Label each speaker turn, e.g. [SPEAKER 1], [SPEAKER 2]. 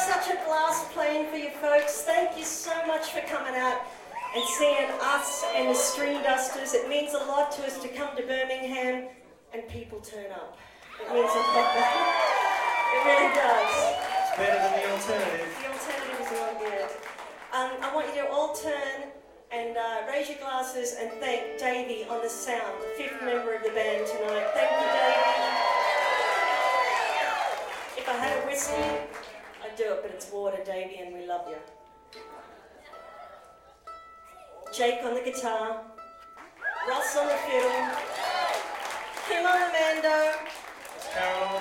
[SPEAKER 1] such a blast playing for you folks. Thank you so much for coming out and seeing us and the String Dusters. It means a lot to us to come to Birmingham and people turn up. It means a lot. It really does.
[SPEAKER 2] It's better than the alternative.
[SPEAKER 1] The alternative is not good. I want you to all turn and raise your glasses and thank Davey on the sound, the fifth member of the band tonight. Thank you, Davey. If I had a whiskey, I'd do it, but it's water, Davey, and we love you. Jake on the guitar, Russ on the fiddle, Kim on the mando,
[SPEAKER 2] Carol on the